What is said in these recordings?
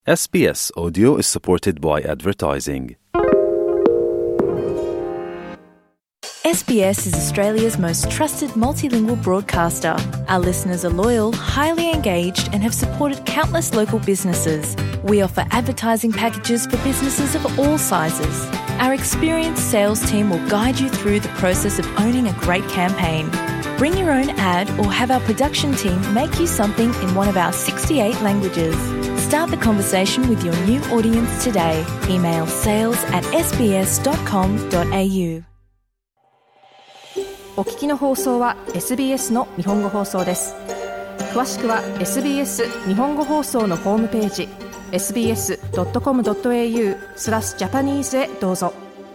SBS Audio is supported by advertising. SBS is Australia's most trusted multilingual broadcaster. Our listeners are loyal, highly engaged, and have supported countless local businesses. We offer advertising packages for businesses of all sizes. Our experienced sales team will guide you through the process of owning a great campaign. Bring your own ad or have our production team make you something in one of our 68 languages. Start the conversation with your new audience today. Email sales@sbs.com.au。 お聞きの放送は SBS の日本語放送です。詳しくは SBS 日本語放送のホームページ sbs.com.au/Japanese へどうぞ。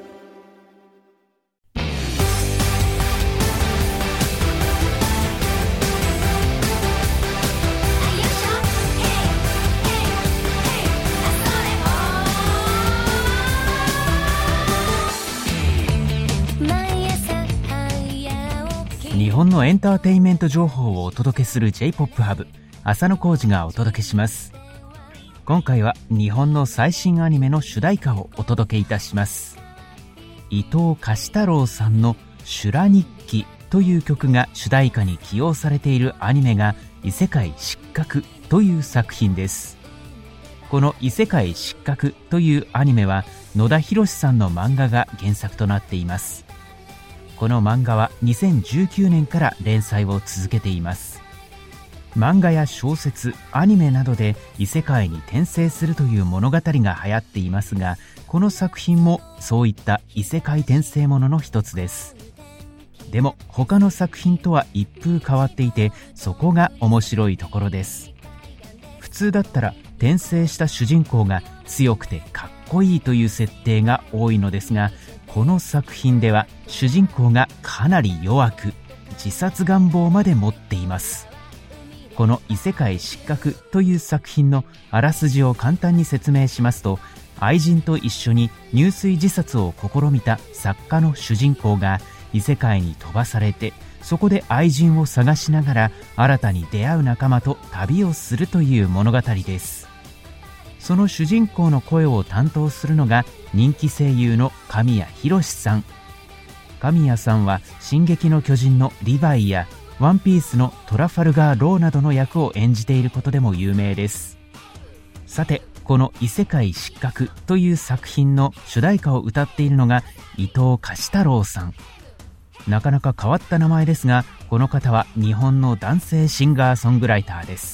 日本のエンターテインメント情報をお届けする J-POP ハブ浅野浩二がお届けします。今回は日本の最新アニメの主題歌をお届けいたします。伊藤貸太郎さんの修羅日記という曲が主題歌に起用されているアニメが異世界失格という作品です。この異世界失格というアニメは野田弘さんの漫画が原作となっています。この漫画は2019年から連載を続けています。漫画や小説、アニメなどで異世界に転生するという物語が流行っていますが、この作品もそういった異世界転生ものの一つです。でも他の作品とは一風変わっていて、そこが面白いところです。普通だったら転生した主人公が強くてかっこいいという設定が多いのですが、この作品では主人公がかなり弱く、自殺願望まで持っています。この異世界失格という作品のあらすじを簡単に説明しますと、愛人と一緒に入水自殺を試みた作家の主人公が異世界に飛ばされて、そこで愛人を探しながら新たに出会う仲間と旅をするという物語です。その主人公の声を担当するのが人気声優の神谷博さん。神谷さんは進撃の巨人のリヴァイやワンピースのトラファルガー・ローなどの役を演じていることでも有名です。さて、この異世界失格という作品の主題歌を歌っているのが伊藤貸太郎さん。なかなか変わった名前ですが、この方は日本の男性シンガーソングライターです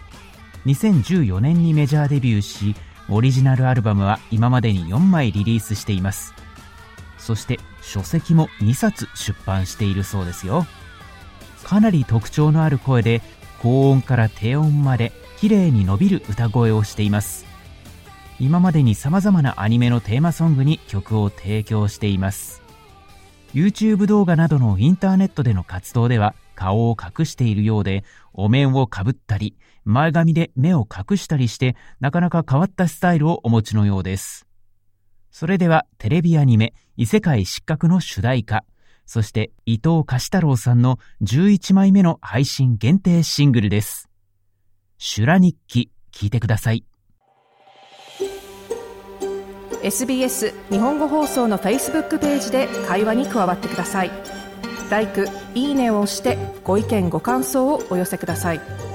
。2014年にメジャーデビューし、オリジナルアルバムは今までに4枚リリースしています。そして書籍も2冊出版しているそうですよ。かなり特徴のある声で、高音から低音まで綺麗に伸びる歌声をしています。今までに様々なアニメのテーマソングに曲を提供しています。YouTube 動画などのインターネットでの活動では顔を隠しているようで、お面をかぶったり前髪で目を隠したりして、なかなか変わったスタイルをお持ちのようです。それではテレビアニメ異世界失格の主題歌、そして伊藤貸太郎さんの11枚目の配信限定シングルです。修羅日記、聞いてください。 SBS 日本語放送の Facebook ページで会話に加わってください。LIKE、いいねを押してご意見ご感想をお寄せください。